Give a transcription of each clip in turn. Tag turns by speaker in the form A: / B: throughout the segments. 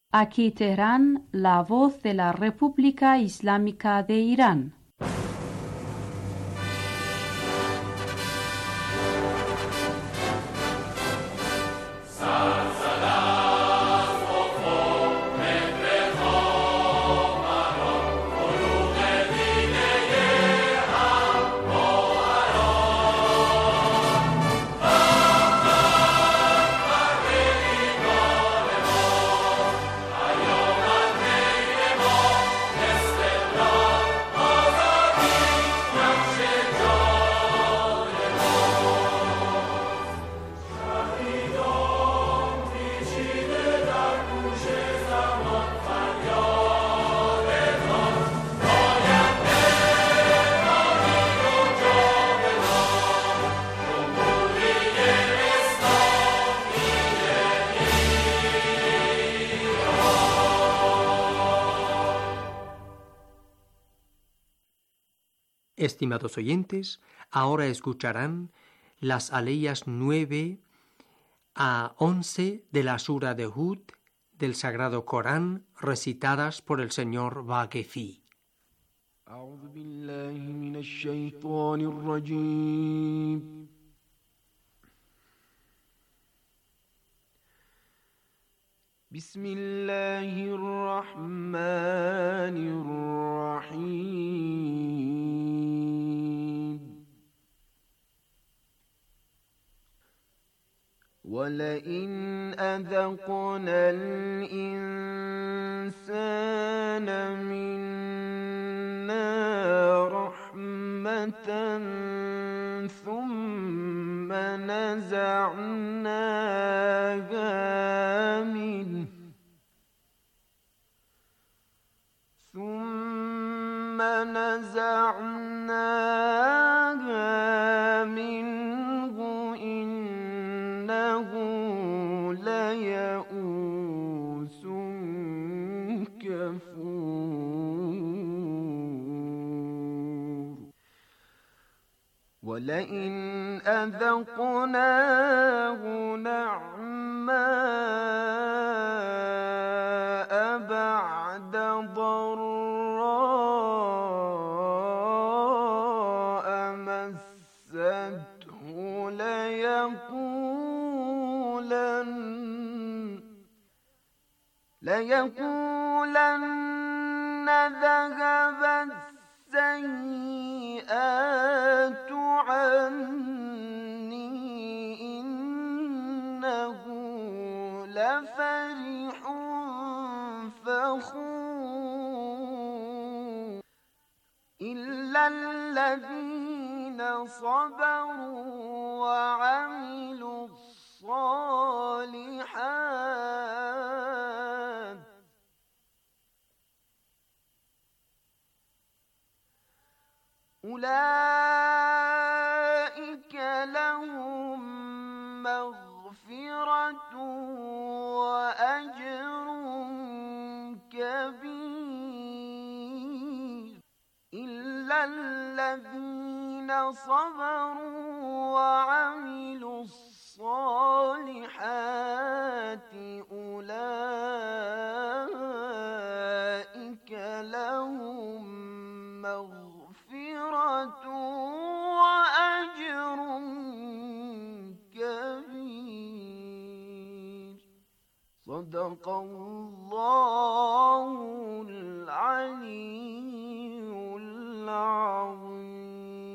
A: Aquí Teherán, la voz de la República Islámica de Irán.
B: Estimados oyentes, ahora escucharán las aleyas 9 a 11 de la Sura de Hud del Sagrado Corán, recitadas por el señor Vaquefi.
C: أعوذ بالله من الشيطان الرجيم بسم الله الرحمن الرحيم ولئن أذقنا الإنسان منا رحمة ثم نزعناها منه إنه ليئوس كفور ولئن أذقناه نعماء بعد ضراء مسته ليقولن ذهب السيئات عني إنه لفرح فخور إلا الذين صبروا وعملوا الصالحات أولئك لهم مغفرة وأجر كبير إلا الذين صبروا وعملوا الصالحات أولئك لهم مغفرة وأجر كبير صدق الله العلي العظيم.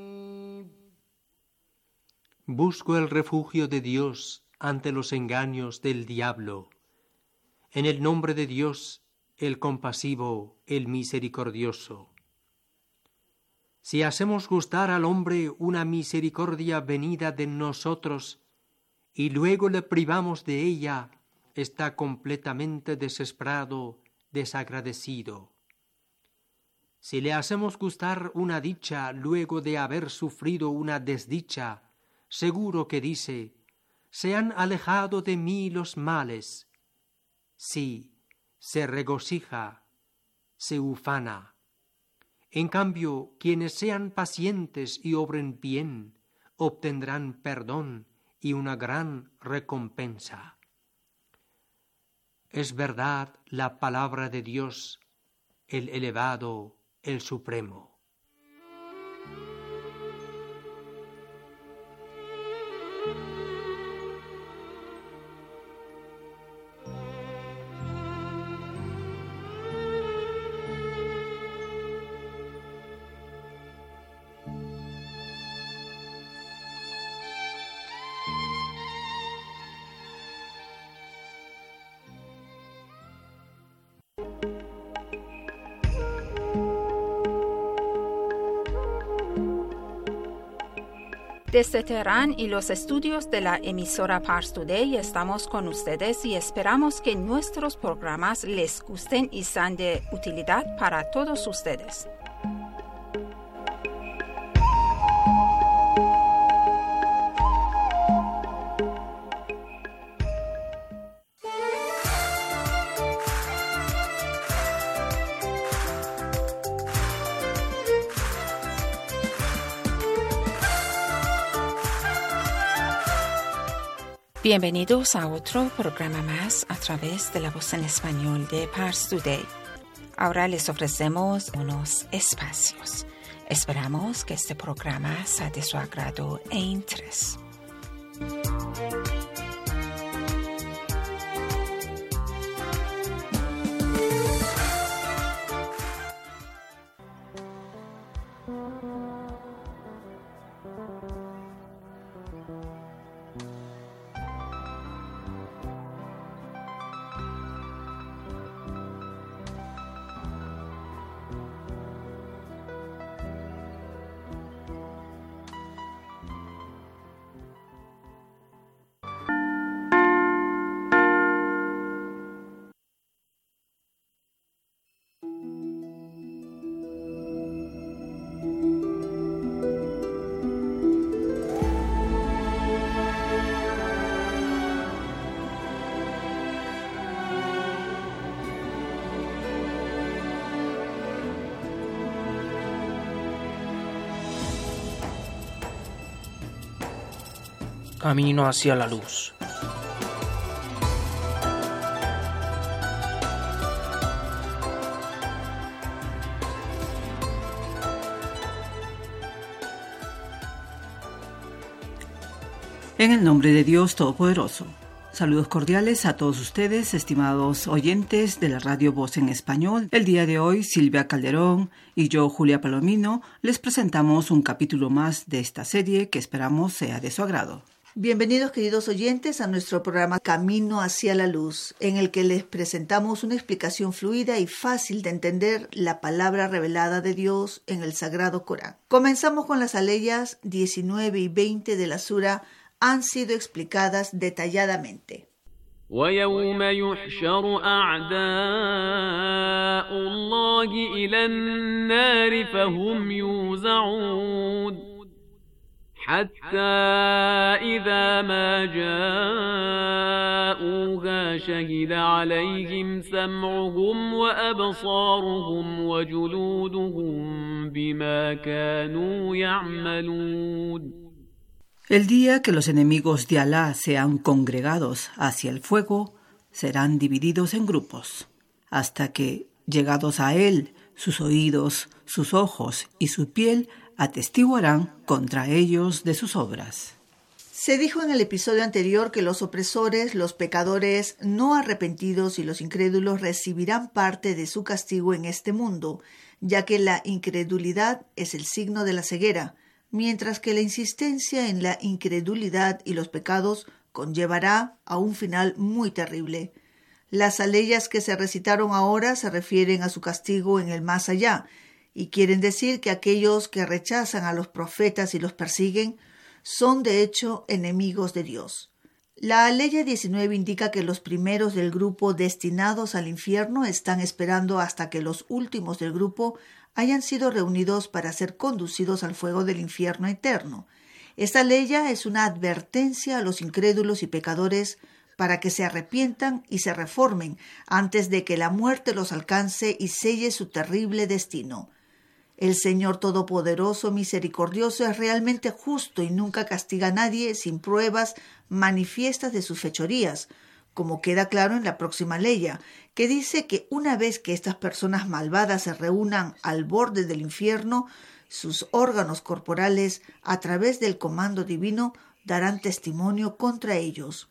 B: Busco el refugio de Dios ante los engaños del diablo. En el nombre de Dios, el compasivo, el misericordioso. Si hacemos gustar al hombre una misericordia venida de nosotros y luego le privamos de ella, está completamente desesperado, desagradecido. Si le hacemos gustar una dicha luego de haber sufrido una desdicha, seguro que dice: se han alejado de mí los males. Sí, se regocija, se ufana. En cambio, quienes sean pacientes y obren bien, obtendrán perdón y una gran recompensa. es verdad la palabra de Dios, el elevado, el supremo.
D: Desde Teherán y los estudios de la emisora Pars Today estamos con ustedes y esperamos que nuestros programas les gusten y sean de utilidad para todos ustedes. Bienvenidos a otro programa más a través de la voz en español de Pars Today. Ahora les ofrecemos unos espacios. Esperamos que este programa sea de su agrado e interés.
E: Camino hacia la luz.
F: En el nombre de Dios Todopoderoso. Saludos cordiales a todos ustedes, estimados oyentes de la Radio Voz en Español. El día de hoy, Silvia Calderón y yo, Julia Palomino, les presentamos un capítulo más de esta serie que esperamos sea de su agrado.
G: Bienvenidos, queridos oyentes, a nuestro programa Camino hacia la Luz, en el que les presentamos una explicación fluida y fácil de entender la palabra revelada de Dios en el Sagrado Corán. Comenzamos con las aleyas 19 y 20 de la sura. Han sido explicadas detalladamente.
H: وَيَوْمَ يُحْشَرُ أَعْدَاءُ اللَّهِ إِلَى النَّارِ فَهُمْ يُوزَعُونَ حتى إذا ما جاءوها شهد عليهم سمعهم وأبصارهم وجلودهم بما كانوا يعملون.
F: El día que los enemigos de Alá sean congregados hacia el fuego, serán divididos en grupos, hasta que, llegados a él, sus oídos, sus ojos y su piel atestiguarán contra ellos de sus obras.
G: Se dijo en el episodio anterior que los opresores, los pecadores no arrepentidos y los incrédulos recibirán parte de su castigo en este mundo, ya que la incredulidad es el signo de la ceguera, mientras que la insistencia en la incredulidad y los pecados conllevará a un final muy terrible. Las aleyas que se recitaron ahora se refieren a su castigo en el más allá, y quieren decir que aquellos que rechazan a los profetas y los persiguen son de hecho enemigos de Dios. La aleya 19 indica que los primeros del grupo destinados al infierno están esperando hasta que los últimos del grupo hayan sido reunidos para ser conducidos al fuego del infierno eterno. Esta aleya es una advertencia a los incrédulos y pecadores para que se arrepientan y se reformen antes de que la muerte los alcance y selle su terrible destino. El Señor Todopoderoso Misericordioso es realmente justo y nunca castiga a nadie sin pruebas manifiestas de sus fechorías, como queda claro en la próxima leya, que dice que una vez que estas personas malvadas se reúnan al borde del infierno, sus órganos corporales, a través del comando divino, darán testimonio contra ellos.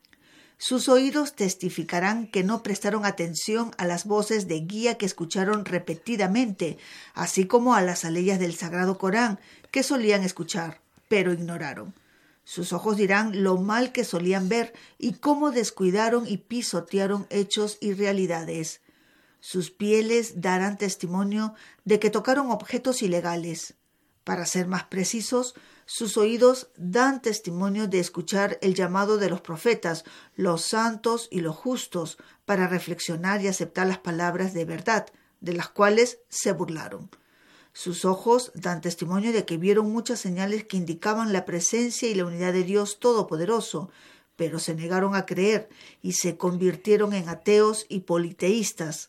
G: Sus oídos testificarán que no prestaron atención a las voces de guía que escucharon repetidamente, así como a las aleyas del Sagrado Corán que solían escuchar, pero ignoraron. Sus ojos dirán lo mal que solían ver y cómo descuidaron y pisotearon hechos y realidades. Sus pieles darán testimonio de que tocaron objetos ilegales. Para ser más precisos, sus oídos dan testimonio de escuchar el llamado de los profetas, los santos y los justos, para reflexionar y aceptar las palabras de verdad, de las cuales se burlaron. Sus ojos dan testimonio de que vieron muchas señales que indicaban la presencia y la unidad de Dios Todopoderoso, pero se negaron a creer y se convirtieron en ateos y politeístas.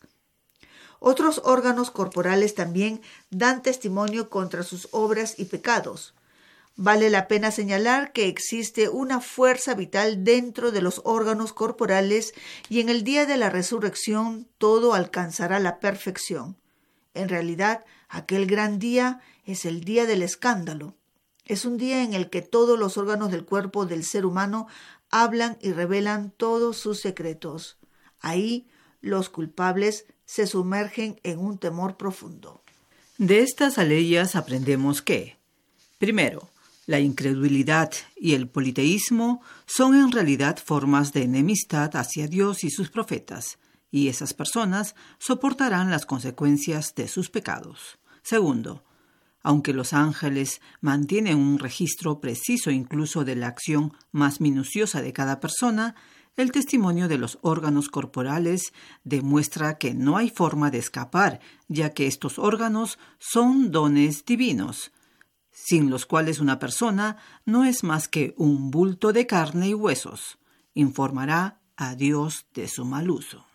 G: Otros órganos corporales también dan testimonio contra sus obras y pecados. Vale la pena señalar que existe una fuerza vital dentro de los órganos corporales y en el día de la resurrección todo alcanzará la perfección. En realidad, aquel gran día es el día del escándalo. Es un día en el que todos los órganos del cuerpo del ser humano hablan y revelan todos sus secretos. Ahí, los culpables se sumergen en un temor profundo.
F: De estas aleyas aprendemos que, primero, la incredulidad y el politeísmo son en realidad formas de enemistad hacia Dios y sus profetas, y esas personas soportarán las consecuencias de sus pecados. Segundo, aunque los ángeles mantienen un registro preciso incluso de la acción más minuciosa de cada persona, el testimonio de los órganos corporales demuestra que no hay forma de escapar, ya que estos órganos son dones divinos, sin los cuales una persona no es más que un bulto de carne y huesos. Informará a Dios de su mal uso.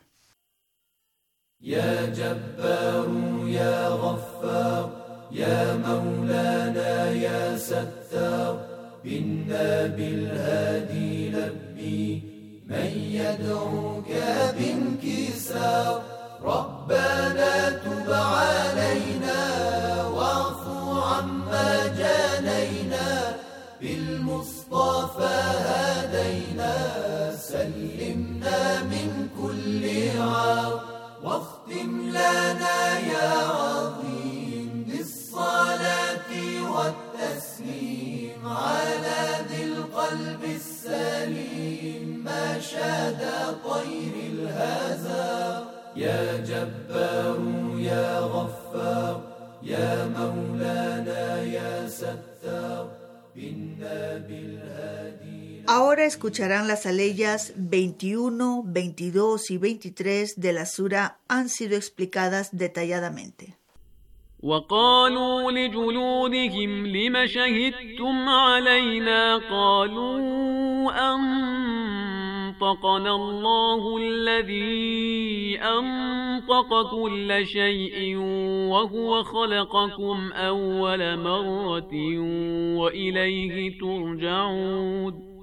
I: Ya Jabbaru, ya Ghaffar, ya Maulana, ya Sattar, binna bil hadi labbi, man yad'uka binkisar, Rabbana tub alayna, wa'fu amma janayna, bil Mustafa hadayna, sallimna min kulli 'ar. واختم لنا يا عظيم بالصلاة والتسليم على ذي القلب السليم ما شاد طير الهزار يا جبار يا غفار يا مولانا يا ستار بنا بالهادي.
G: Ahora escucharán las aleyas 21, 22 y 23 de la sura han sido explicadas detalladamente.
H: وقالوا لجلودهم لم شهدتم علينا قالوا أنطقنا الله الذي أنطق كل شيء وهو خلقكم أول مرة وإليه ترجعون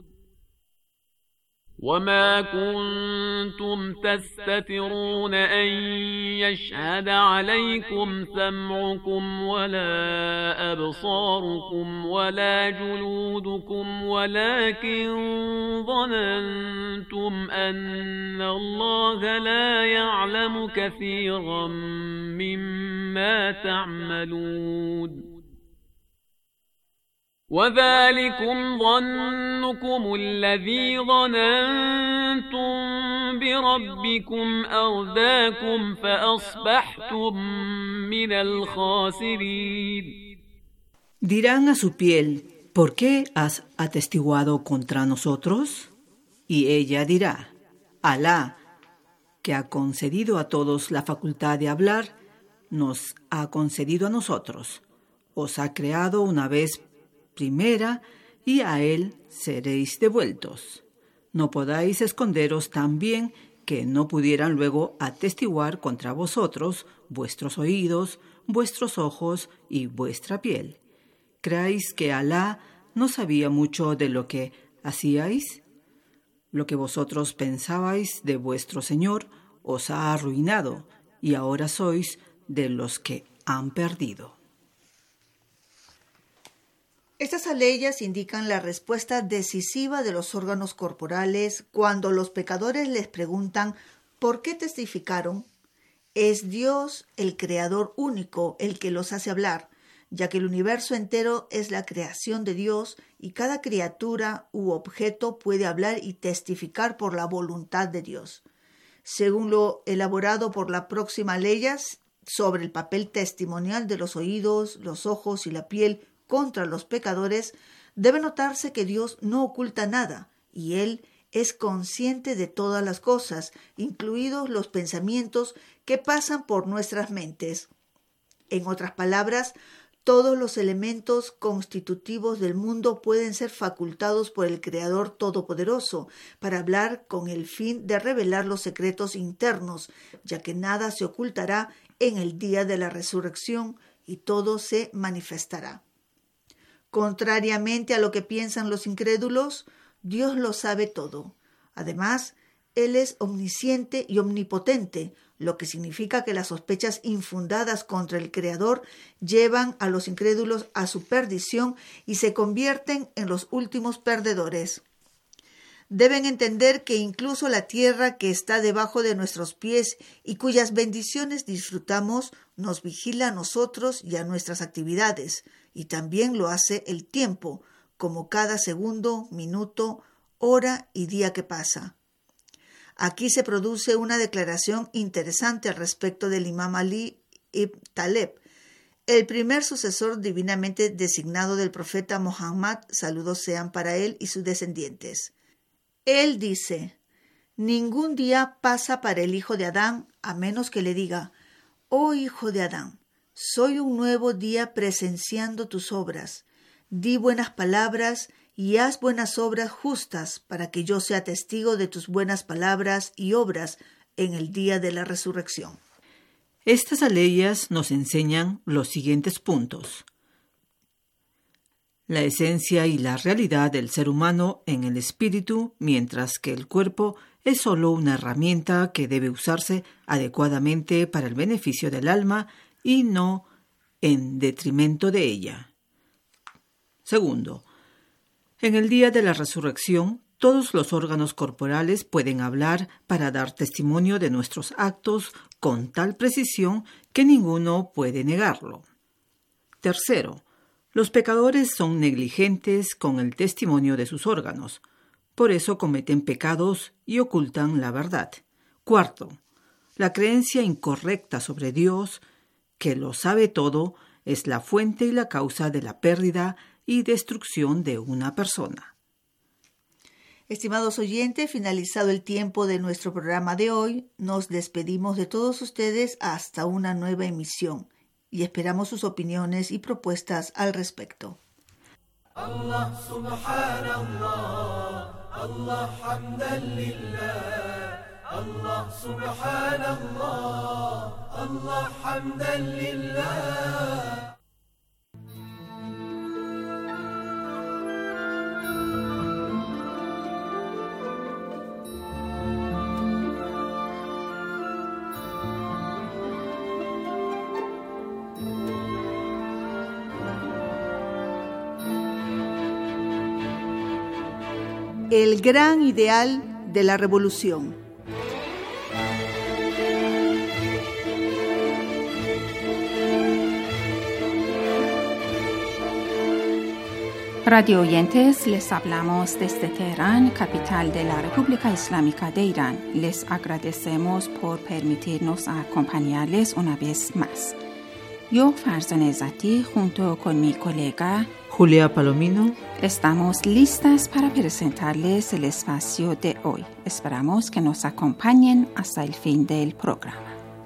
H: وما كنتم تستترون أن يشهد عليكم سمعكم ولا أبصاركم ولا جلودكم ولكن ظننتم أن الله لا يعلم كثيرا مما تعملون وذلكم ظنكم الذي ظننتم بربكم أرداكم فأصبحتم من الخاسرين.
F: Dirán a su piel, ¿por qué has atestiguado contra nosotros? Y ella dirá, Alá, que ha concedido a todos la facultad de hablar, nos ha concedido a nosotros. Os ha creado una vez primera, y a él seréis devueltos. No podáis esconderos tan bien que no pudieran luego atestiguar contra vosotros vuestros oídos, vuestros ojos y vuestra piel. ¿Creéis que Alá no sabía mucho de lo que hacíais? Lo que vosotros pensabais de vuestro Señor os ha arruinado, y ahora sois de los que han perdido.
G: Estas aleyas indican la respuesta decisiva de los órganos corporales cuando los pecadores les preguntan ¿por qué testificaron? Es Dios, el Creador único, el que los hace hablar, ya que el universo entero es la creación de Dios y cada criatura u objeto puede hablar y testificar por la voluntad de Dios. Según lo elaborado por la próxima leyes sobre el papel testimonial de los oídos, los ojos y la piel contra los pecadores, debe notarse que Dios no oculta nada y Él es consciente de todas las cosas, incluidos los pensamientos que pasan por nuestras mentes. En otras palabras, todos los elementos constitutivos del mundo pueden ser facultados por el Creador Todopoderoso para hablar con el fin de revelar los secretos internos, ya que nada se ocultará en el día de la resurrección y todo se manifestará. Contrariamente a lo que piensan los incrédulos, Dios lo sabe todo. Además, Él es omnisciente y omnipotente, lo que significa que las sospechas infundadas contra el Creador llevan a los incrédulos a su perdición y se convierten en los últimos perdedores. Deben entender que incluso la tierra que está debajo de nuestros pies y cuyas bendiciones disfrutamos nos vigila a nosotros y a nuestras actividades, y también lo hace el tiempo, como cada segundo, minuto, hora y día que pasa. Aquí se produce una declaración interesante al respecto del Imam Ali ibn Taleb, el primer sucesor divinamente designado del profeta Muhammad, saludos sean para él y sus descendientes. Él dice: ningún día pasa para el hijo de Adán a menos que le diga: oh hijo de Adán, soy un nuevo día presenciando tus obras. Di buenas palabras y haz buenas obras justas para que yo sea testigo de tus buenas palabras y obras en el día de la resurrección.
F: Estas aleyas nos enseñan los siguientes puntos. La esencia y la realidad del ser humano en el espíritu, mientras que el cuerpo es solo una herramienta que debe usarse adecuadamente para el beneficio del alma y no en detrimento de ella. Segundo, en el día de la resurrección, todos los órganos corporales pueden hablar para dar testimonio de nuestros actos con tal precisión que ninguno puede negarlo. Tercero, los pecadores son negligentes con el testimonio de sus órganos, por eso cometen pecados y ocultan la verdad. Cuarto, la creencia incorrecta sobre Dios, que lo sabe todo, es la fuente y la causa de la pérdida y destrucción de una persona.
G: Estimados oyentes, finalizado el tiempo de nuestro programa de hoy, nos despedimos de todos ustedes hasta una nueva emisión y esperamos sus opiniones y propuestas al respecto.
I: Allah subhanallah, Allah hamdan lillah, Allah subhanallah, Allah hamdan lillah.
G: El gran ideal de la revolución.
D: Radio oyentes, les hablamos desde Teherán, capital de la República Islámica de Irán. Les agradecemos por permitirnos acompañarles una vez más. Yo, Farzan Ezzati, junto con mi colega
F: Julia Palomino,
D: estamos listas para presentarles el espacio de hoy. Esperamos que nos acompañen hasta el fin del programa.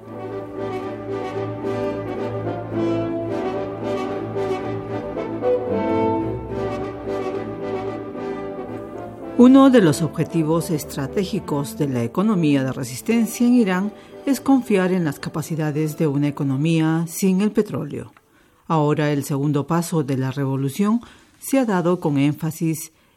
F: Uno de los objetivos estratégicos de la economía de resistencia en Irán es confiar en las capacidades de una economía sin el petróleo. Ahora el segundo paso de la revolución se ha dado con énfasis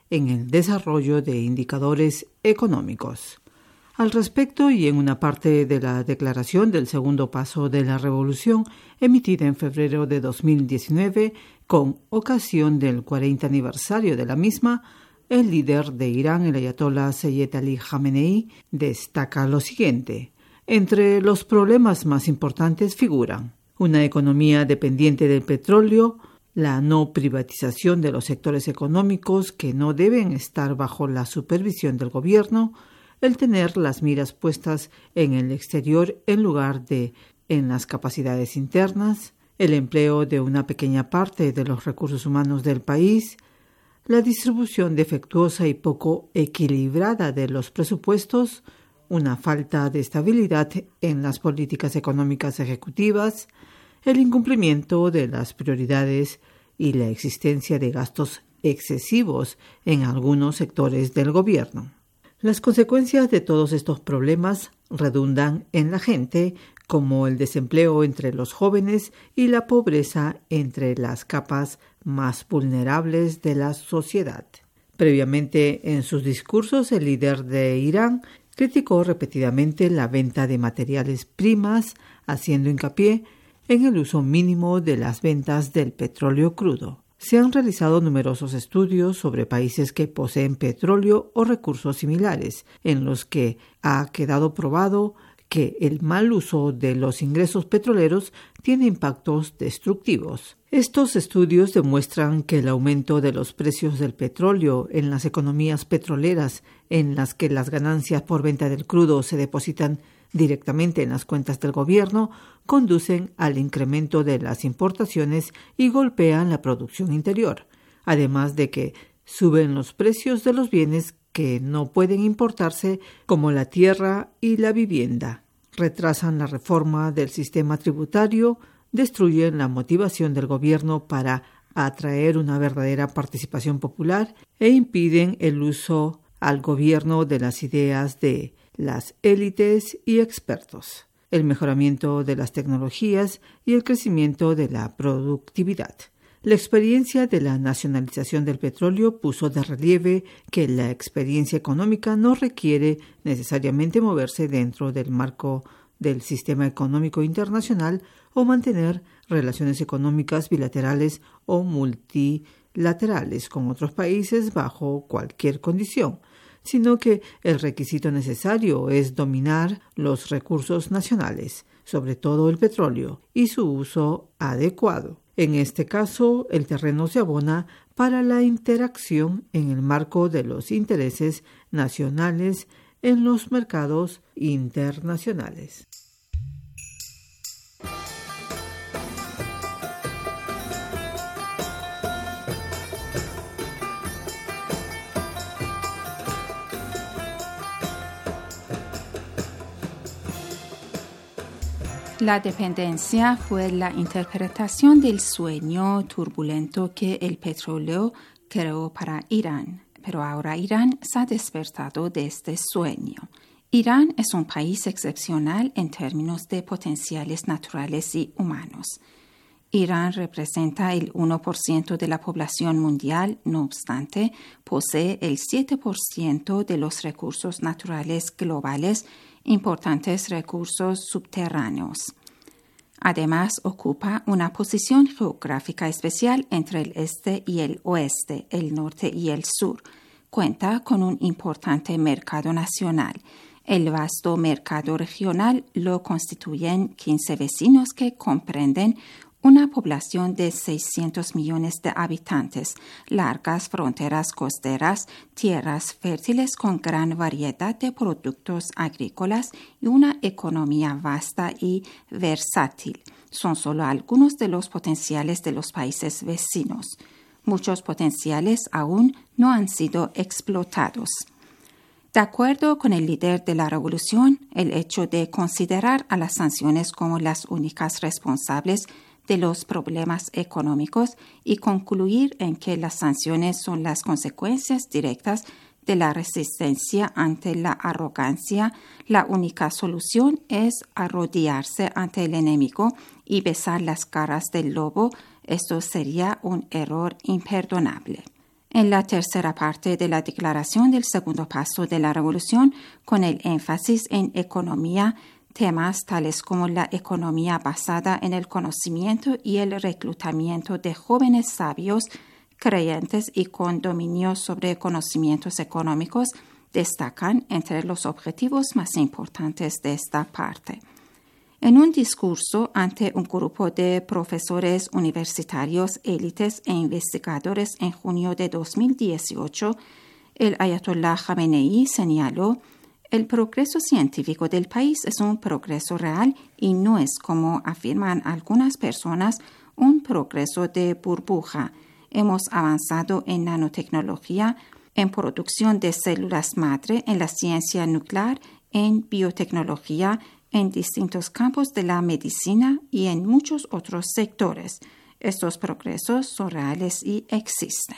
F: en el desarrollo de indicadores económicos. Al respecto, y en una parte de la declaración del segundo paso de la revolución, emitida en febrero de 2019, con ocasión del 40 aniversario de la misma, el líder de Irán, el ayatolá Seyed Ali Khamenei, destaca lo siguiente. Entre los problemas más importantes figuran una economía dependiente del petróleo, la no privatización de los sectores económicos que no deben estar bajo la supervisión del gobierno, el tener las miras puestas en el exterior en lugar de en las capacidades internas, el empleo de una pequeña parte de los recursos humanos del país, la distribución defectuosa y poco equilibrada de los presupuestos, una falta de estabilidad en las políticas económicas ejecutivas, el incumplimiento de las prioridades y la existencia de gastos excesivos en algunos sectores del gobierno. Las consecuencias de todos estos problemas redundan en la gente, como el desempleo entre los jóvenes y la pobreza entre las capas más vulnerables de la sociedad. Previamente, en sus discursos, el líder de Irán criticó repetidamente la venta de materiales primas, haciendo hincapié en el uso mínimo de las ventas del petróleo crudo. Se han realizado numerosos estudios sobre países que poseen petróleo o recursos similares, en los que ha quedado probado que el mal uso de los ingresos petroleros tiene impactos destructivos. Estos estudios demuestran que el aumento de los precios del petróleo en las economías petroleras, en las que las ganancias por venta del crudo se depositan directamente en las cuentas del gobierno, conducen al incremento de las importaciones y golpean la producción interior, además de que suben los precios de los bienes que no pueden importarse, como la tierra y la vivienda, retrasan la reforma del sistema tributario, destruyen la motivación del gobierno para atraer una verdadera participación popular e impiden el uso al gobierno de las ideas de las élites y expertos, el mejoramiento de las tecnologías y el crecimiento de la productividad. La experiencia de la nacionalización del petróleo puso de relieve que la experiencia económica no requiere necesariamente moverse dentro del marco del sistema económico internacional o mantener relaciones económicas bilaterales o multilaterales con otros países bajo cualquier condición, sino que el requisito necesario es dominar los recursos nacionales, sobre todo el petróleo, y su uso adecuado. En este caso, el terreno se abona para la interacción en el marco de los intereses nacionales en los mercados internacionales.
D: La dependencia fue la interpretación del sueño turbulento que el petróleo creó para Irán, pero ahora Irán se ha despertado de este sueño. Irán es un país excepcional en términos de potenciales naturales y humanos. Irán representa el 1% de la población mundial, no obstante, posee el 7% de los recursos naturales globales, importantes recursos subterráneos. Además, ocupa una posición geográfica especial entre el este y el oeste, el norte y el sur. Cuenta con un importante mercado nacional. El vasto mercado regional lo constituyen 15 vecinos que comprenden una población de 600 millones de habitantes, largas fronteras costeras, tierras fértiles con gran variedad de productos agrícolas y una economía vasta y versátil. Son solo algunos de los potenciales de los países vecinos. Muchos potenciales aún no han sido explotados. De acuerdo con el líder de la revolución, el hecho de considerar a las sanciones como las únicas responsables de los problemas económicos y concluir en que las sanciones son las consecuencias directas de la resistencia ante la arrogancia, la única solución es arrodillarse ante el enemigo y besar las caras del lobo. Esto sería un error imperdonable. En la tercera parte de la declaración del segundo paso de la revolución, con el énfasis en economía, temas tales como la economía basada en el conocimiento y el reclutamiento de jóvenes sabios, creyentes y con dominio sobre conocimientos económicos destacan entre los objetivos más importantes de esta parte. En un discurso ante un grupo de profesores universitarios, élites e investigadores en junio de 2018, el Ayatollah Khamenei señaló: el progreso científico del país es un progreso real y no es, como afirman algunas personas, un progreso de burbuja. Hemos avanzado en nanotecnología, en producción de células madre, en la ciencia nuclear, en biotecnología, en distintos campos de la medicina y en muchos otros sectores. Estos progresos son reales y existen.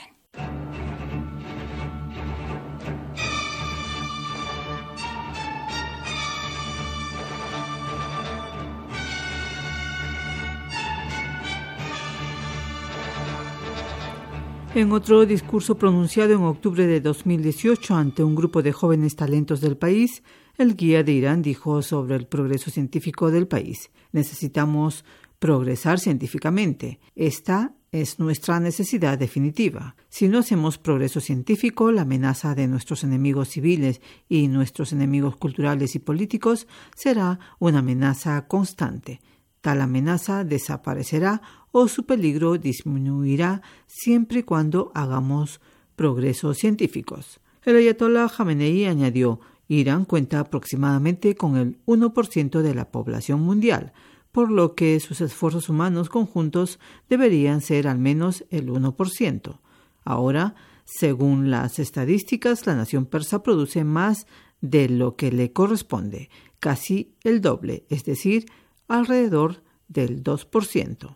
F: En otro discurso pronunciado en octubre de 2018 ante un grupo de jóvenes talentos del país, el guía de Irán dijo sobre el progreso científico del país: necesitamos progresar científicamente. Esta es nuestra necesidad definitiva. Si no hacemos progreso científico, la amenaza de nuestros enemigos civiles y nuestros enemigos culturales y políticos será una amenaza constante. Tal amenaza desaparecerá o su peligro disminuirá siempre y cuando hagamos progresos científicos. El Ayatollah Khamenei añadió: Irán cuenta aproximadamente con el 1% de la población mundial, por lo que sus esfuerzos humanos conjuntos deberían ser al menos el 1%. Ahora, según las estadísticas, la nación persa produce más de lo que le corresponde, casi el doble, es decir, alrededor del 2%.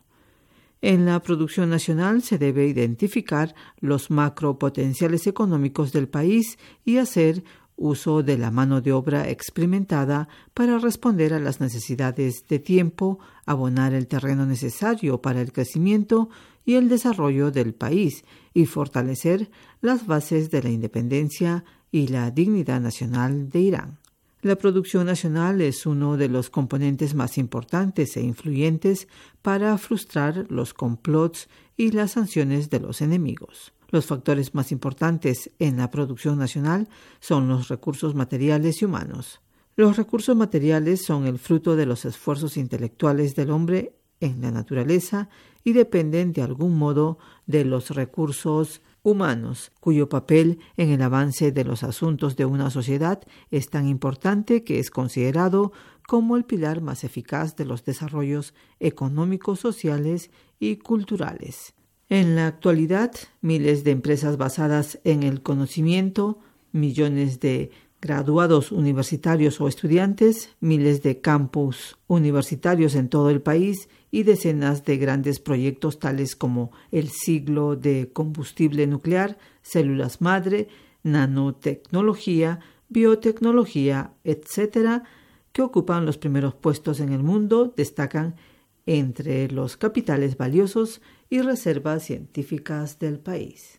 F: En la producción nacional se debe identificar los macropotenciales económicos del país y hacer uso de la mano de obra experimentada para responder a las necesidades de tiempo, abonar el terreno necesario para el crecimiento y el desarrollo del país y fortalecer las bases de la independencia y la dignidad nacional de Irán. La producción nacional es uno de los componentes más importantes e influyentes para frustrar los complots y las sanciones de los enemigos. Los factores más importantes en la producción nacional son los recursos materiales y humanos. Los recursos materiales son el fruto de los esfuerzos intelectuales del hombre en la naturaleza y dependen de algún modo de los recursos humanos, cuyo papel en el avance de los asuntos de una sociedad es tan importante que es considerado como el pilar más eficaz de los desarrollos económicos, sociales y culturales. En la actualidad, miles de empresas basadas en el conocimiento, millones de graduados universitarios o estudiantes, miles de campus universitarios en todo el país y decenas de grandes proyectos tales como el ciclo de combustible nuclear, células madre, nanotecnología, biotecnología, etc., que ocupan los primeros puestos en el mundo, destacan entre los capitales valiosos y reservas científicas del país.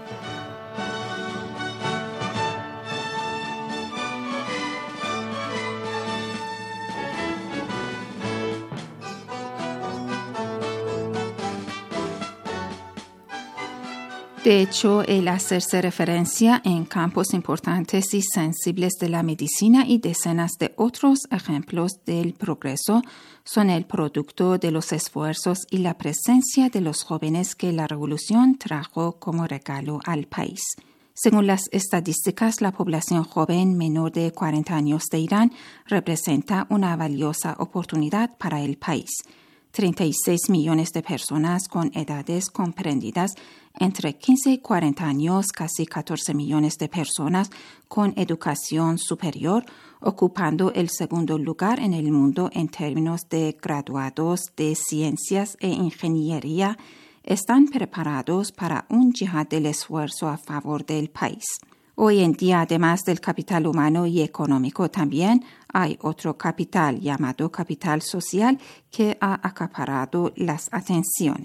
D: De hecho, el hacerse referencia en campos importantes y sensibles de la medicina y decenas de otros ejemplos del progreso son el producto de los esfuerzos y la presencia de los jóvenes que la revolución trajo como regalo al país. Según las estadísticas, la población joven menor de 40 años de Irán representa una valiosa oportunidad para el país. 36 millones de personas con edades comprendidas entre 15 y 40 años, casi 14 millones de personas con educación superior, ocupando el segundo lugar en el mundo en términos de graduados de ciencias e ingeniería, están preparados para un yihad del esfuerzo a favor del país. Hoy en día, además del capital humano y económico, también hay otro capital llamado capital social que ha acaparado las atenciones.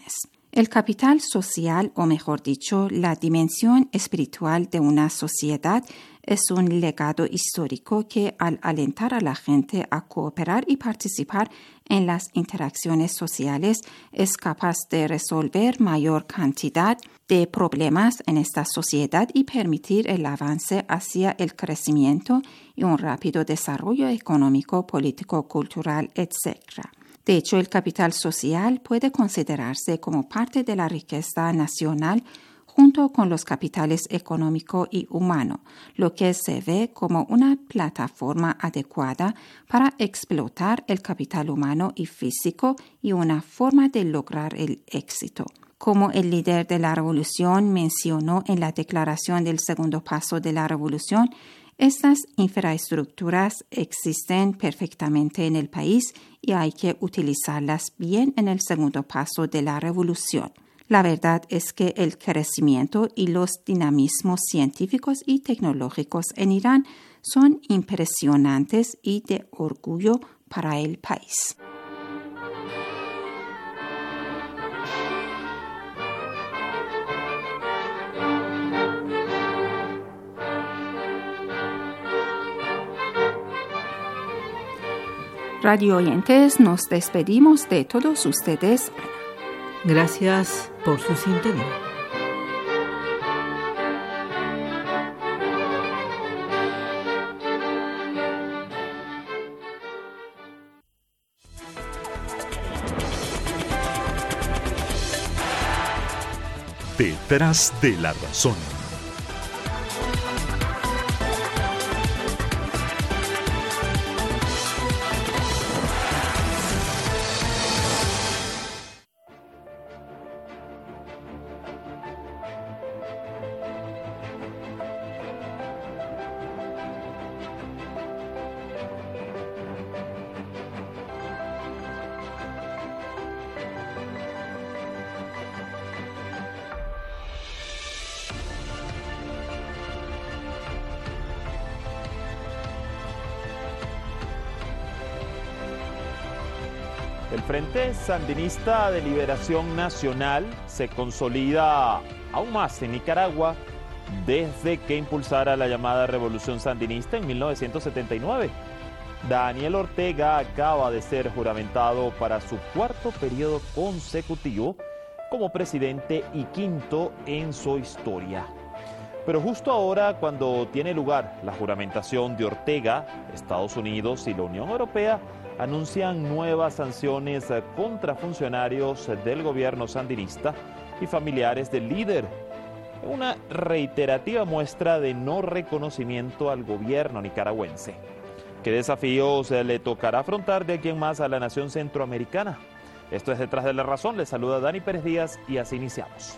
D: El capital social, o mejor dicho, la dimensión espiritual de una sociedad, es un legado histórico que, al alentar a la gente a cooperar y participar en las interacciones sociales, es capaz de resolver mayor cantidad de problemas en esta sociedad y permitir el avance hacia el crecimiento y un rápido desarrollo económico, político, cultural, etc. De hecho, el capital social puede considerarse como parte de la riqueza nacional junto con los capitales económico y humano, lo que se ve como una plataforma adecuada para explotar el capital humano y físico y una forma de lograr el éxito. Como el líder de la revolución mencionó en la declaración del segundo paso de la revolución, estas infraestructuras existen perfectamente en el país y hay que utilizarlas bien en el segundo paso de la revolución. La verdad es que el crecimiento y los dinamismos científicos y tecnológicos en Irán son impresionantes y de orgullo para el país. Radio oyentes, nos despedimos de todos ustedes.
F: Gracias por su sintonía.
J: Detrás de la razón.
K: El Frente Sandinista de Liberación Nacional se consolida aún más en Nicaragua desde que impulsara la llamada Revolución Sandinista en 1979. Daniel Ortega acaba de ser juramentado para su cuarto periodo consecutivo como presidente y quinto en su historia. Pero justo ahora, cuando tiene lugar la juramentación de Ortega, Estados Unidos y la Unión Europea anuncian nuevas sanciones contra funcionarios del gobierno sandinista y familiares del líder. Una reiterativa muestra de no reconocimiento al gobierno nicaragüense. ¿Qué desafíos le tocará afrontar de aquí en más a la nación centroamericana? Esto es Detrás de la Razón. Les saluda Dani Pérez Díaz y así iniciamos.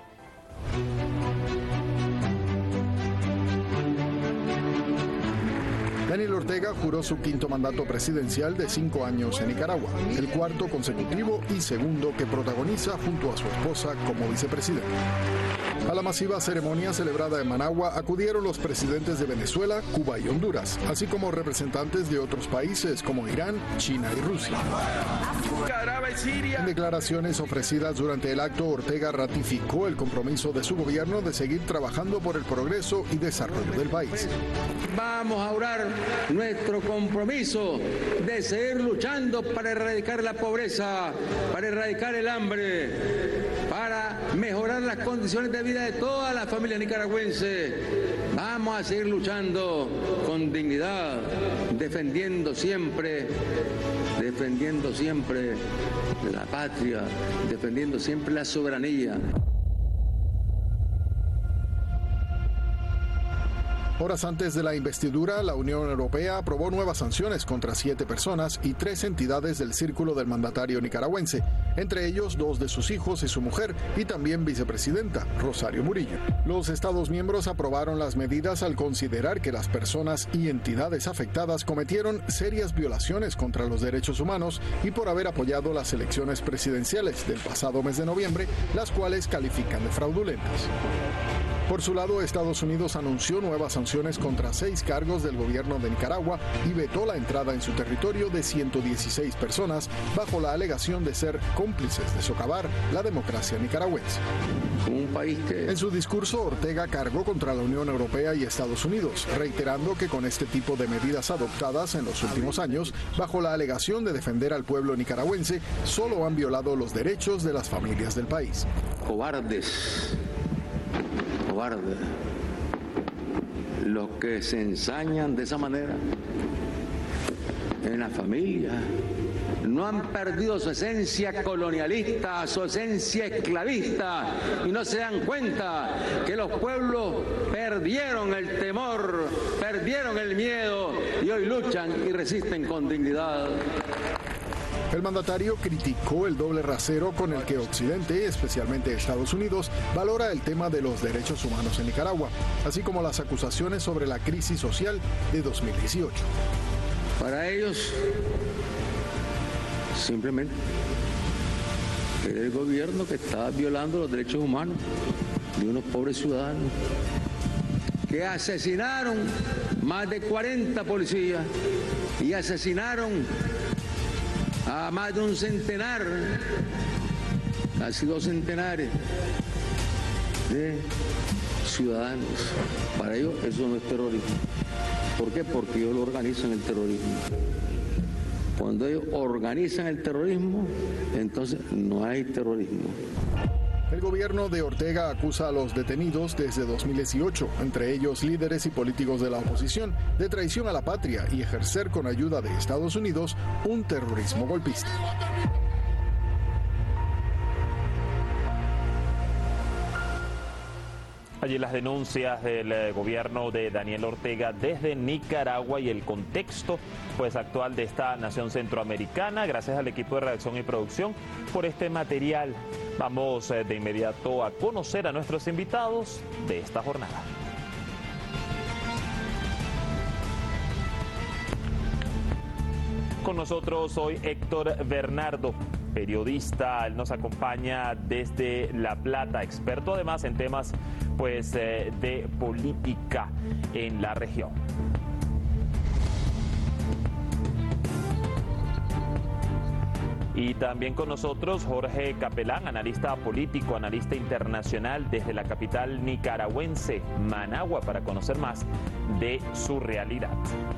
L: Daniel Ortega juró su quinto mandato presidencial de 5 años en Nicaragua, el cuarto consecutivo y segundo que protagoniza junto a su esposa como vicepresidente. A la masiva ceremonia celebrada en Managua acudieron los presidentes de Venezuela, Cuba y Honduras, así como representantes de otros países como Irán, China y Rusia. En declaraciones ofrecidas durante el acto, Ortega ratificó el compromiso de su gobierno de seguir trabajando por el progreso y desarrollo del país.
M: Vamos a orar nuestro compromiso de seguir luchando para erradicar la pobreza, para erradicar el hambre, para mejorar las condiciones de vida de toda la familia nicaragüense. Vamos a seguir luchando con dignidad, defendiendo siempre la patria, defendiendo siempre la soberanía.
L: Horas antes de la investidura, la Unión Europea aprobó nuevas sanciones contra 7 personas y 3 entidades del círculo del mandatario nicaragüense, entre ellos 2 de sus hijos y su mujer, y también vicepresidenta, Rosario Murillo. Los Estados miembros aprobaron las medidas al considerar que las personas y entidades afectadas cometieron serias violaciones contra los derechos humanos y por haber apoyado las elecciones presidenciales del pasado mes de noviembre, las cuales califican de fraudulentas. Por su lado, Estados Unidos anunció nuevas sanciones contra 6 cargos del gobierno de Nicaragua y vetó la entrada en su territorio de 116 personas bajo la alegación de ser cómplices de socavar la democracia nicaragüense. En su discurso, Ortega cargó contra la Unión Europea y Estados Unidos, reiterando que con este tipo de medidas adoptadas en los últimos años, bajo la alegación de defender al pueblo nicaragüense, solo han violado los derechos de las familias del país.
M: Cobardes, los que se ensañan de esa manera en la familia, no han perdido su esencia colonialista, su esencia esclavista, y no se dan cuenta que los pueblos perdieron el temor, perdieron el miedo y hoy luchan y resisten con dignidad.
L: El mandatario criticó el doble rasero con el que Occidente, especialmente Estados Unidos, valora el tema de los derechos humanos en Nicaragua, así como las acusaciones sobre la crisis social de 2018.
M: Para ellos, simplemente, era el gobierno que estaba violando los derechos humanos de unos pobres ciudadanos que asesinaron más de 40 policías y asesinaron a más de un centenar, casi 2 centenares de ciudadanos. Para ellos eso no es terrorismo. ¿Por qué? Porque ellos lo organizan el terrorismo. Cuando ellos organizan el terrorismo, entonces no hay terrorismo.
L: El gobierno de Ortega acusa a los detenidos desde 2018, entre ellos líderes y políticos de la oposición, de traición a la patria y ejercer con ayuda de Estados Unidos un terrorismo golpista.
K: Allí las denuncias del gobierno de Daniel Ortega desde Nicaragua y el contexto actual de esta nación centroamericana. Gracias al equipo de redacción y producción por este material. Vamos de inmediato a conocer a nuestros invitados de esta jornada. Con nosotros hoy Héctor Bernardo, periodista. Él nos acompaña desde La Plata, experto además en temas de política en la región. Y también con nosotros Jorge Capelán, analista político, analista internacional desde la capital nicaragüense, Managua, para conocer más de su realidad.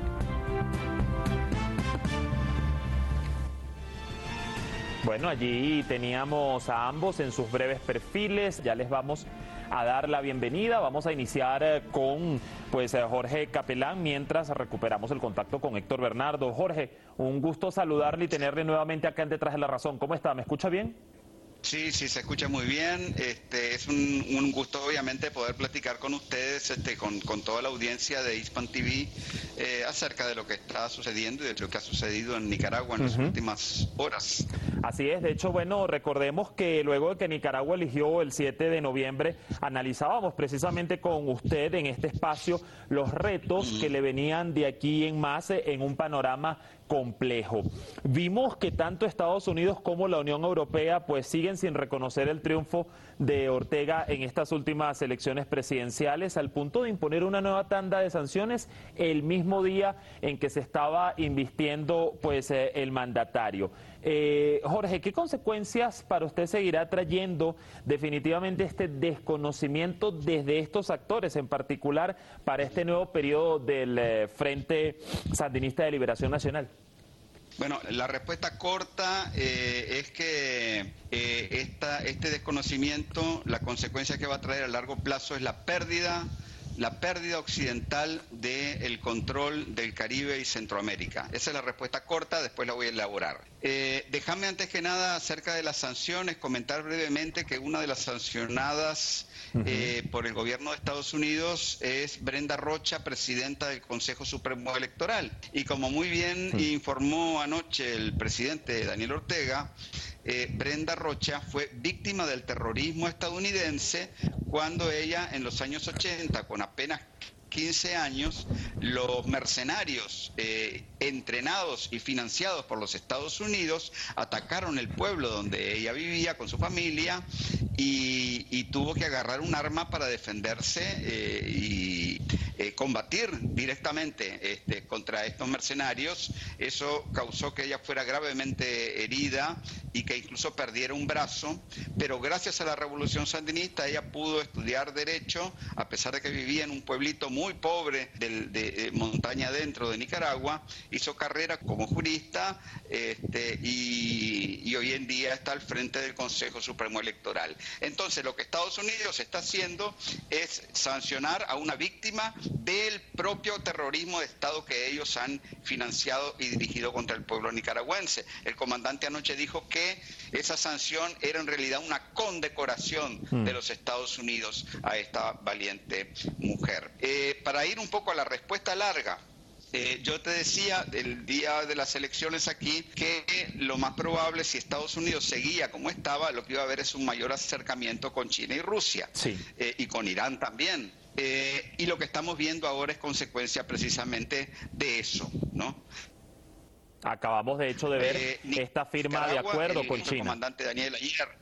K: Bueno, allí teníamos a ambos en sus breves perfiles. Ya les vamos a dar la bienvenida. Vamos a iniciar con Jorge Capelán mientras recuperamos el contacto con Héctor Bernardo. Jorge, un gusto saludarle y tenerle nuevamente acá en Detrás de la Razón. ¿Cómo está? ¿Me escucha bien?
J: Sí, se escucha muy bien. Es un gusto obviamente poder platicar con ustedes, con toda la audiencia de Hispan TV acerca de lo que está sucediendo y de lo que ha sucedido en Nicaragua en las últimas horas.
K: Así es. De hecho, recordemos que luego de que Nicaragua eligió el 7 de noviembre, analizábamos precisamente con usted en este espacio los retos que le venían de aquí en más en un panorama complejo. Vimos que tanto Estados Unidos como la Unión Europea siguen sin reconocer el triunfo de Ortega en estas últimas elecciones presidenciales, al punto de imponer una nueva tanda de sanciones el mismo día en que se estaba invistiendo el mandatario. Jorge, ¿qué consecuencias para usted seguirá trayendo definitivamente este desconocimiento desde estos actores, en particular para este nuevo periodo del Frente Sandinista de Liberación Nacional?
J: Bueno, la respuesta corta es que este desconocimiento, la consecuencia que va a traer a largo plazo es la pérdida occidental del control del Caribe y Centroamérica. Esa es la respuesta corta, después la voy a elaborar. Déjame antes que nada acerca de las sanciones, comentar brevemente que una de las sancionadas por el gobierno de Estados Unidos es Brenda Rocha, presidenta del Consejo Supremo Electoral. Y como muy bien informó anoche el presidente Daniel Ortega, Brenda Rocha fue víctima del terrorismo estadounidense cuando ella en los años 80, con apenas 15 años, los mercenarios entrenados y financiados por los Estados Unidos atacaron el pueblo donde ella vivía con su familia y tuvo que agarrar un arma para defenderse y combatir directamente contra estos mercenarios. Eso causó que ella fuera gravemente herida y que incluso perdiera un brazo, pero gracias a la revolución sandinista ella pudo estudiar Derecho, a pesar de que vivía en un pueblito muy pobre de montaña adentro de Nicaragua. Hizo carrera como jurista y hoy en día está al frente del Consejo Supremo Electoral. Entonces, lo que Estados Unidos está haciendo es sancionar a una víctima del propio terrorismo de Estado que ellos han financiado y dirigido contra el pueblo nicaragüense. El comandante anoche dijo que esa sanción era en realidad una condecoración de los Estados Unidos a esta valiente mujer. Para ir un poco a la respuesta larga, yo te decía el día de las elecciones aquí que lo más probable, si Estados Unidos seguía como estaba, lo que iba a haber es un mayor acercamiento con China y Rusia, y con Irán también. Y lo que estamos viendo ahora es consecuencia precisamente de eso, ¿no?
K: Acabamos de hecho de ver esta firma de acuerdo con China. El
J: comandante Daniel ayer.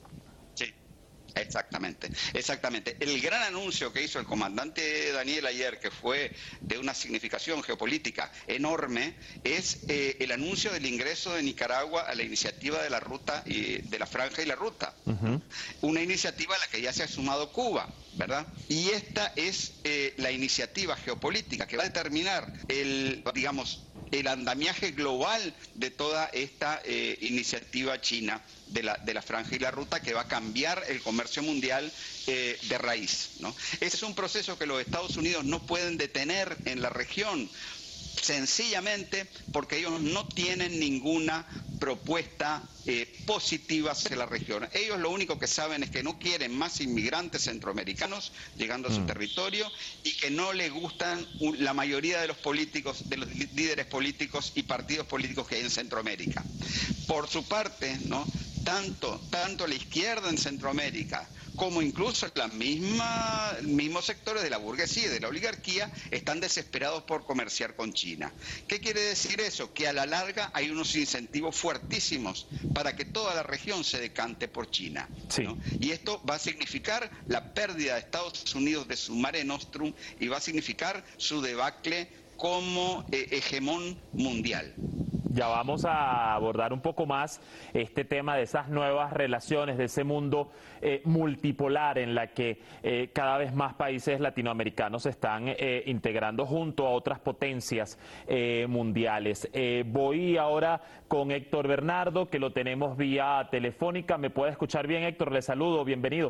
J: Exactamente. El gran anuncio que hizo el comandante Daniel ayer, que fue de una significación geopolítica enorme, es el anuncio del ingreso de Nicaragua a la iniciativa de la ruta de la Franja y la Ruta. Una iniciativa a la que ya se ha sumado Cuba, ¿verdad? Y esta es la iniciativa geopolítica que va a determinar el andamiaje global de toda esta iniciativa china de la Franja y la Ruta, que va a cambiar el comercio mundial de raíz, ¿no? Ese es un proceso que los Estados Unidos no pueden detener en la región, sencillamente porque ellos no tienen ninguna propuesta positiva hacia la región. Ellos lo único que saben es que no quieren más inmigrantes centroamericanos llegando a su territorio, y que no les gustan la mayoría de los políticos, de los líderes políticos y partidos políticos que hay en Centroamérica. Por su parte, ¿no?, tanto la izquierda en Centroamérica como incluso los mismos sectores de la burguesía y de la oligarquía están desesperados por comerciar con China. ¿Qué quiere decir eso? Que a la larga hay unos incentivos fuertísimos para que toda la región se decante por China, ¿no? Y esto va a significar la pérdida de Estados Unidos de su Mare Nostrum y va a significar su debacle como hegemón mundial.
K: Ya vamos a abordar un poco más este tema de esas nuevas relaciones, de ese mundo multipolar en la que cada vez más países latinoamericanos se están integrando junto a otras potencias mundiales. Voy ahora con Héctor Bernardo, que lo tenemos vía telefónica. ¿Me puede escuchar bien, Héctor? Le saludo, bienvenido.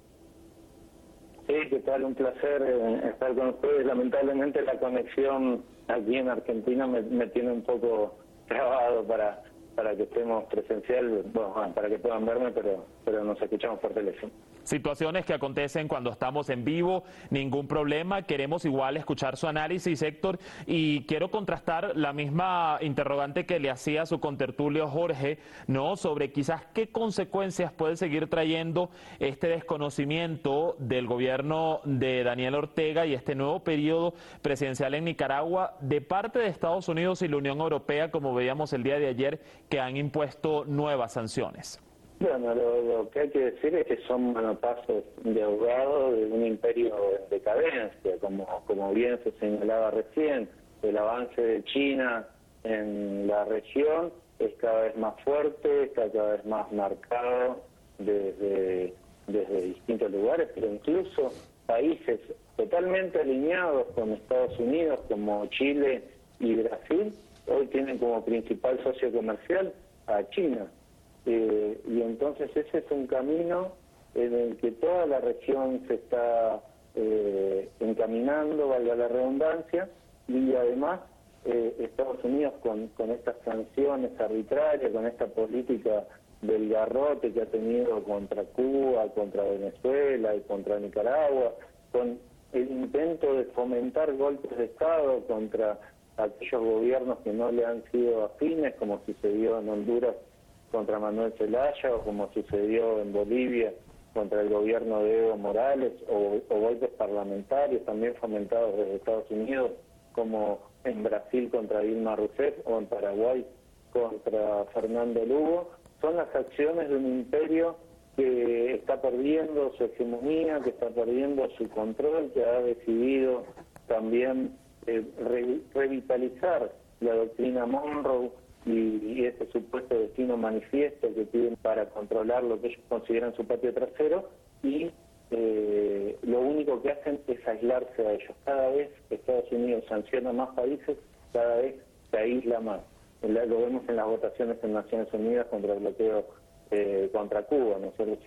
N: Sí, ¿qué tal? Un placer estar con ustedes. Lamentablemente la conexión aquí en Argentina me tiene un poco trabado para que estemos presencial, para que puedan verme, pero nos escuchamos por teléfono.
K: Situaciones que acontecen cuando estamos en vivo, ningún problema. Queremos igual escuchar su análisis, Héctor, y quiero contrastar la misma interrogante que le hacía a su contertulio Jorge, ¿no?, sobre quizás qué consecuencias puede seguir trayendo este desconocimiento del gobierno de Daniel Ortega y este nuevo periodo presidencial en Nicaragua de parte de Estados Unidos y la Unión Europea, como veíamos el día de ayer, que han impuesto nuevas sanciones.
N: Bueno, lo que hay que decir es que son manotazos de ahogado de un imperio en decadencia, como bien se señalaba recién. El avance de China en la región es cada vez más fuerte, está cada vez más marcado desde distintos lugares, pero incluso países totalmente alineados con Estados Unidos, como Chile y Brasil, hoy tienen como principal socio comercial a China. Y entonces ese es un camino en el que toda la región se está encaminando, valga la redundancia, y además Estados Unidos con estas sanciones arbitrarias, con esta política del garrote que ha tenido contra Cuba, contra Venezuela y contra Nicaragua, con el intento de fomentar golpes de Estado contra aquellos gobiernos que no le han sido afines, como sucedió en Honduras contra Manuel Zelaya, o como sucedió en Bolivia contra el gobierno de Evo Morales, o golpes parlamentarios también fomentados desde Estados Unidos, como en Brasil contra Dilma Rousseff, o en Paraguay contra Fernando Lugo. Son las acciones de un imperio que está perdiendo su hegemonía, que está perdiendo su control, que ha decidido también revitalizar la doctrina Monroe y ese supuesto destino manifiesto que piden para controlar lo que ellos consideran su patio trasero, y lo único que hacen es aislarse a ellos. Cada vez que Estados Unidos sanciona más países, cada vez se aísla más. Lo vemos en las votaciones en Naciones Unidas contra el bloqueo contra Cuba, ¿no? Solo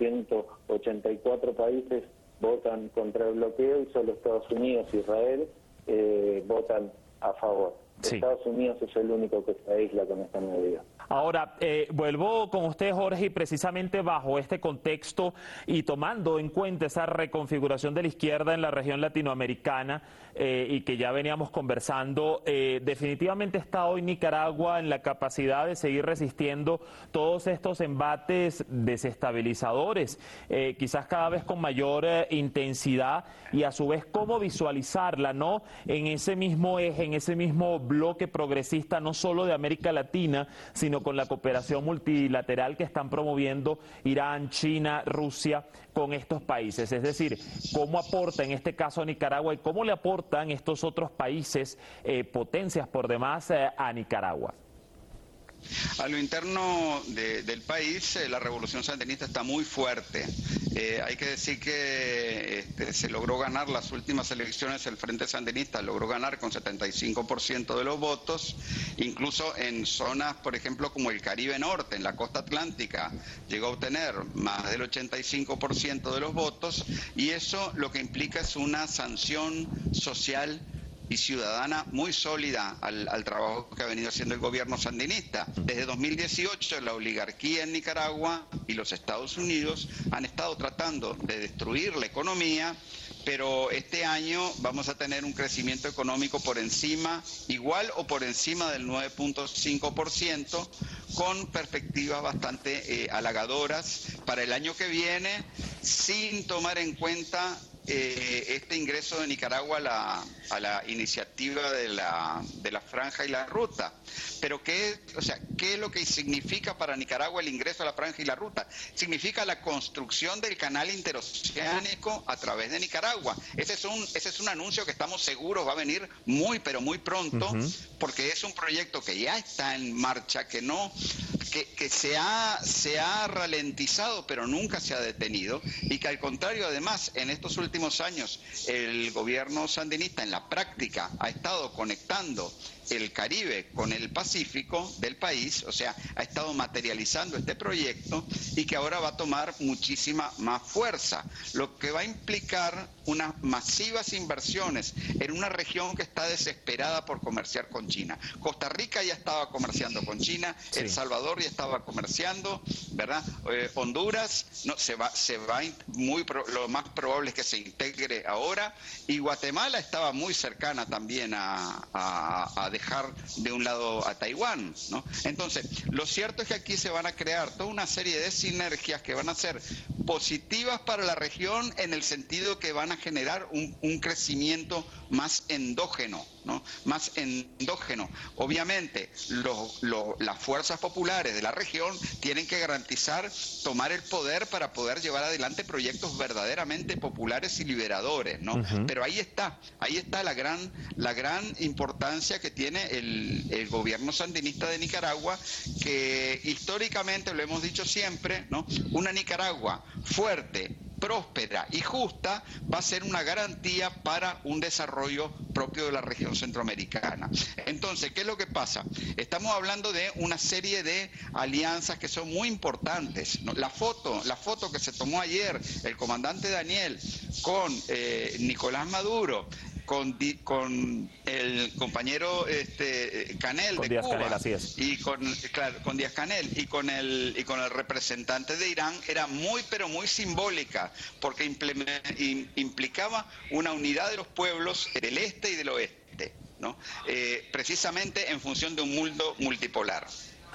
N: 184 países votan contra el bloqueo y solo Estados Unidos e Israel votan a favor. Sí. Estados Unidos es el único que se aísla con esta medida.
K: Ahora, vuelvo con usted, Jorge, y precisamente bajo este contexto y tomando en cuenta esa reconfiguración de la izquierda en la región latinoamericana y que ya veníamos conversando, definitivamente está hoy Nicaragua en la capacidad de seguir resistiendo todos estos embates desestabilizadores, quizás cada vez con mayor intensidad, y a su vez cómo visualizarla, ¿no?, en ese mismo eje, en ese mismo bloque progresista, no solo de América Latina, sino con la cooperación multilateral que están promoviendo Irán, China, Rusia con estos países. Es decir, cómo aporta en este caso a Nicaragua y cómo le aportan estos otros países, potencias por demás, a Nicaragua.
J: A lo interno del país, la revolución sandinista está muy fuerte. Hay que decir que se logró ganar las últimas elecciones, el Frente Sandinista logró ganar con 75% de los votos, incluso en zonas, por ejemplo, como el Caribe Norte, en la costa atlántica, llegó a obtener más del 85% de los votos, y eso lo que implica es una sanción social y ciudadana muy sólida al trabajo que ha venido haciendo el gobierno sandinista. Desde 2018 la oligarquía en Nicaragua y los Estados Unidos han estado tratando de destruir la economía, pero este año vamos a tener un crecimiento económico por encima, igual o por encima del 9.5%, con perspectivas bastante halagadoras para el año que viene, sin tomar en cuenta este ingreso de Nicaragua a la iniciativa de la Franja y la Ruta. Pero ¿qué es lo que significa para Nicaragua el ingreso a la Franja y la Ruta? Significa la construcción del canal interoceánico a través de Nicaragua. Ese es un anuncio que estamos seguros va a venir muy, pero muy pronto, porque es un proyecto que ya está en marcha, que se ha ralentizado, pero nunca se ha detenido, y que al contrario, además, en estos últimos años, el gobierno sandinista en la práctica ha estado conectando el Caribe con el Pacífico del país, o sea, ha estado materializando este proyecto, y que ahora va a tomar muchísima más fuerza, lo que va a implicar unas masivas inversiones en una región que está desesperada por comerciar con China. Costa Rica ya estaba comerciando con China, sí. El Salvador ya estaba comerciando, ¿verdad? Honduras lo más probable es que se integre ahora, y Guatemala estaba muy cercana también a dejar de un lado a Taiwán, ¿no? Entonces, lo cierto es que aquí se van a crear toda una serie de sinergias que van a ser positivas para la región, en el sentido que van a generar un crecimiento más endógeno, ¿no? Más endógeno. Obviamente, las fuerzas populares de la región tienen que garantizar tomar el poder para poder llevar adelante proyectos verdaderamente populares y liberadores, ¿no? Pero ahí está la gran importancia que tiene el gobierno sandinista de Nicaragua, que históricamente, lo hemos dicho siempre, ¿no?, una Nicaragua fuerte, próspera y justa va a ser una garantía para un desarrollo propio de la región centroamericana. Entonces, ¿qué es lo que pasa? Estamos hablando de una serie de alianzas que son muy importantes, ¿no? La foto que se tomó ayer el comandante Daniel con Nicolás Maduro, con el compañero Canel
K: con
J: de
K: Díaz
J: Cuba,
K: Canel, así es.
J: y con Díaz Canel y con el representante de Irán, era muy pero muy simbólica, porque implicaba una unidad de los pueblos del este y del oeste, ¿no? Precisamente en función de un mundo multipolar.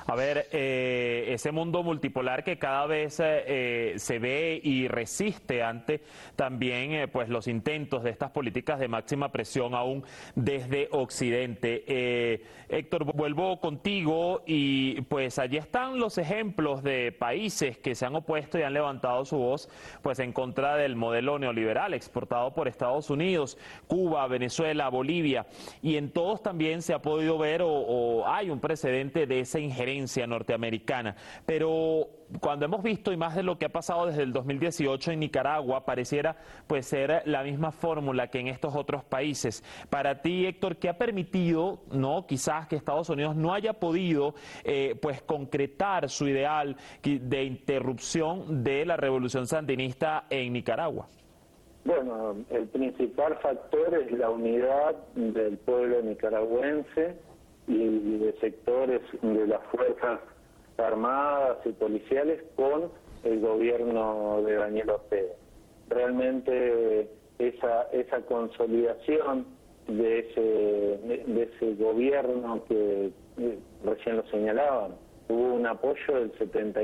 K: A ver, ese mundo multipolar que cada vez se ve y resiste ante también pues los intentos de estas políticas de máxima presión aún desde Occidente. Héctor, vuelvo contigo y pues allí están los ejemplos de países que se han opuesto y han levantado su voz pues en contra del modelo neoliberal exportado por Estados Unidos, Cuba, Venezuela, Bolivia, y en todos también se ha podido ver o hay un precedente de esa injerencia norteamericana. Pero cuando hemos visto, y más de lo que ha pasado desde el 2018 en Nicaragua, pareciera pues ser la misma fórmula que en estos otros países. Para ti, Héctor, ¿qué ha permitido, no, quizás que Estados Unidos no haya podido pues concretar su ideal de interrupción de la revolución sandinista en Nicaragua?
N: Bueno, el principal factor es la unidad del pueblo nicaragüense y de sectores de las fuerzas armadas y policiales con el gobierno de Daniel Ortega. Realmente esa consolidación de ese gobierno que recién lo señalaban, hubo un apoyo del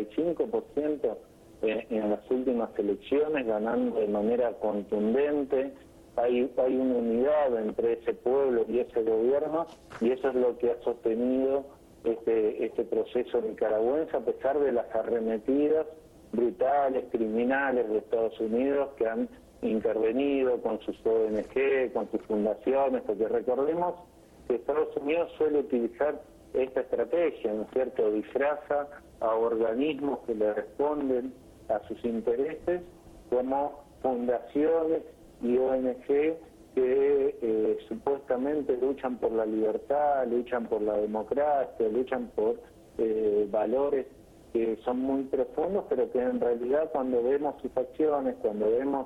N: 75% en las últimas elecciones, ganando de manera contundente. Hay una unidad entre ese pueblo y ese gobierno, y eso es lo que ha sostenido este proceso nicaragüense, a pesar de las arremetidas brutales, criminales de Estados Unidos que han intervenido con sus ONG, con sus fundaciones, porque recordemos que Estados Unidos suele utilizar esta estrategia, ¿no es cierto?, disfraza a organismos que le responden a sus intereses como fundaciones y ONG que supuestamente luchan por la libertad, luchan por la democracia, luchan por valores que son muy profundos, pero que en realidad cuando vemos sus acciones, cuando vemos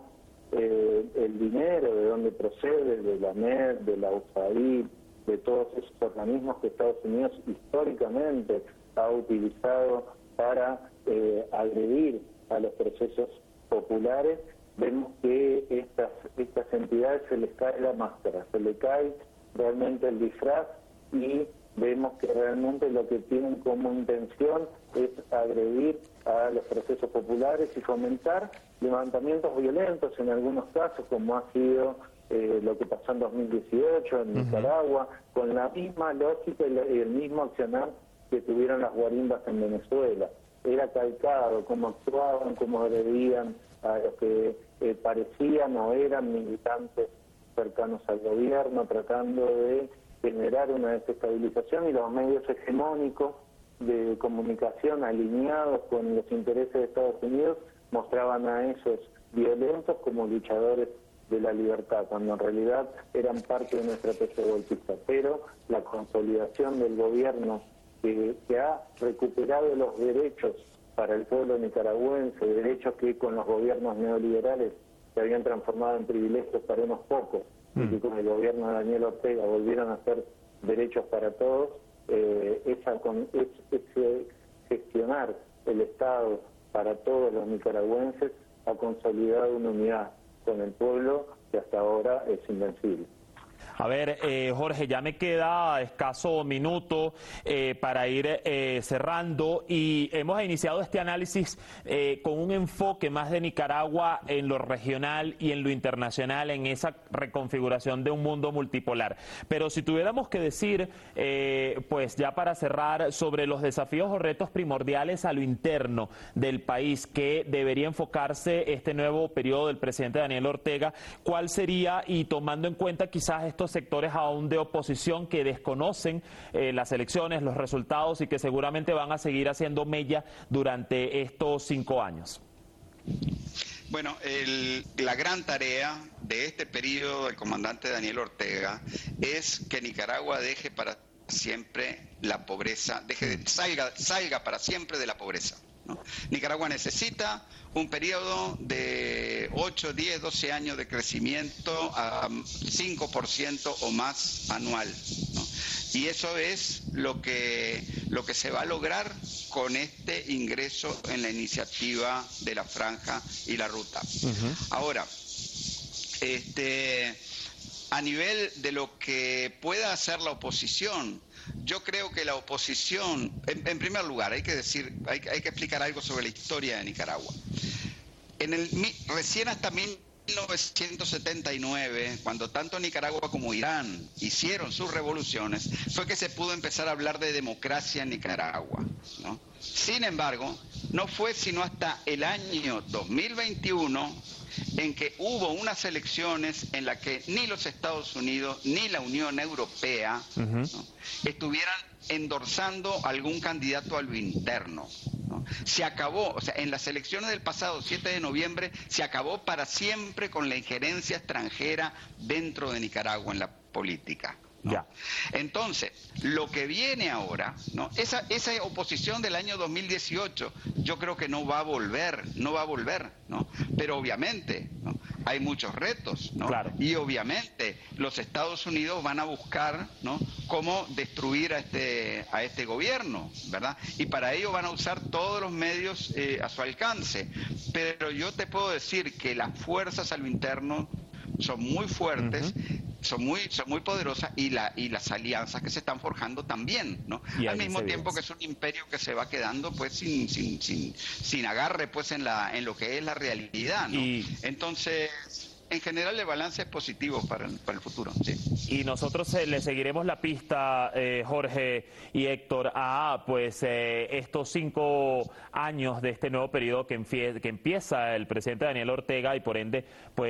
N: el dinero, de dónde procede, de la MED, de la USAID, de todos esos organismos que Estados Unidos históricamente ha utilizado para agredir a los procesos populares, vemos que estas entidades se les cae la máscara, se les cae realmente el disfraz, y vemos que realmente lo que tienen como intención es agredir a los procesos populares y fomentar levantamientos violentos en algunos casos, como ha sido lo que pasó en 2018 en Nicaragua, con la misma lógica y el mismo accionar que tuvieron las guarimbas en Venezuela. Era calcado cómo actuaban, cómo agredían a los que parecían o eran militantes cercanos al gobierno, tratando de generar una desestabilización, y los medios hegemónicos de comunicación alineados con los intereses de Estados Unidos mostraban a esos violentos como luchadores de la libertad, cuando en realidad eran parte de una estrategia golpista. Pero la consolidación del gobierno que ha recuperado los derechos para el pueblo nicaragüense, derechos que con los gobiernos neoliberales se habían transformado en privilegios para unos pocos, y que con el gobierno de Daniel Ortega volvieron a ser derechos para todos, gestionar el Estado para todos los nicaragüenses ha consolidado una unidad con el pueblo que hasta ahora es invencible.
K: A ver, Jorge, ya me queda escaso minuto para ir cerrando, y hemos iniciado este análisis con un enfoque más de Nicaragua en lo regional y en lo internacional, en esa reconfiguración de un mundo multipolar. Pero si tuviéramos que decir, pues ya para cerrar, sobre los desafíos o retos primordiales a lo interno del país que debería enfocarse este nuevo periodo del presidente Daniel Ortega, ¿cuál sería? Y tomando en cuenta quizás estos sectores aún de oposición que desconocen las elecciones, los resultados, y que seguramente van a seguir haciendo mella durante estos 5 años.
J: Bueno, la gran tarea de este periodo del comandante Daniel Ortega es que Nicaragua deje para siempre la pobreza, salga para siempre de la pobreza, ¿no? Nicaragua necesita un periodo de 8, 10, 12 años de crecimiento a 5% o más anual, ¿no? Y eso es lo que se va a lograr con este ingreso en la iniciativa de la Franja y la Ruta. Ahora, a nivel de lo que pueda hacer la oposición, yo creo que la oposición, en primer lugar, hay que explicar algo sobre la historia de Nicaragua. Recién hasta 1979, cuando tanto Nicaragua como Irán hicieron sus revoluciones, fue que se pudo empezar a hablar de democracia en Nicaragua, ¿no? Sin embargo, no fue sino hasta el año 2021 en que hubo unas elecciones en las que ni los Estados Unidos ni la Unión Europea ¿no? estuvieran endorsando algún candidato a lo interno, ¿no? Se acabó, o sea, en las elecciones del pasado 7 de noviembre se acabó para siempre con la injerencia extranjera dentro de Nicaragua en la política, ¿no? Ya. Entonces, lo que viene ahora, ¿no? Esa oposición del año 2018, yo creo que no va a volver, ¿no? Pero obviamente, ¿no? Hay muchos retos, ¿no? Claro. Y obviamente los Estados Unidos van a buscar, ¿no? cómo destruir a este gobierno, ¿verdad? Y para ello van a usar todos los medios a su alcance. Pero yo te puedo decir que las fuerzas a lo interno son muy fuertes, son muy poderosas, y las alianzas que se están forjando también, ¿no? Al mismo tiempo que es un imperio que se va quedando pues sin agarre pues en lo que es la realidad, ¿no? Entonces, en general el balance es positivo para el futuro, sí.
K: Y nosotros le seguiremos la pista, Jorge y Héctor, a estos 5 años de este nuevo periodo que empieza el presidente Daniel Ortega y por ende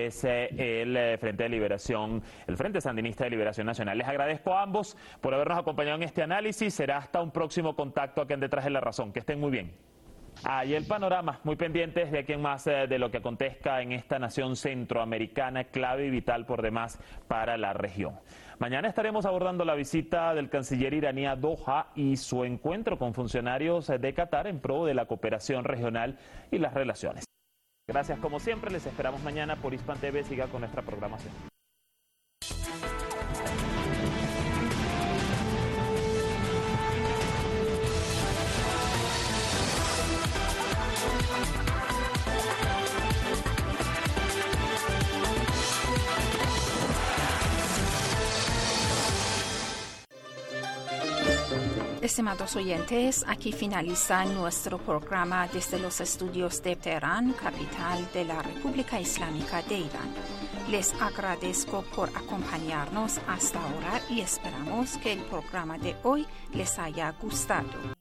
K: el Frente Sandinista de Liberación Nacional. Les agradezco a ambos por habernos acompañado en este análisis. Será hasta un próximo contacto aquí en Detrás de la Razón. Que estén muy bien. Y el panorama, muy pendientes de aquí en más de lo que acontezca en esta nación centroamericana, clave y vital por demás para la región. Mañana estaremos abordando la visita del canciller iraní a Doha y su encuentro con funcionarios de Qatar en pro de la cooperación regional y las relaciones. Gracias como siempre, les esperamos mañana por Hispan TV. Siga con nuestra programación.
D: Estimados oyentes, aquí finaliza nuestro programa desde los estudios de Teherán, capital de la República Islámica de Irán. Les agradezco por acompañarnos hasta ahora y esperamos que el programa de hoy les haya gustado.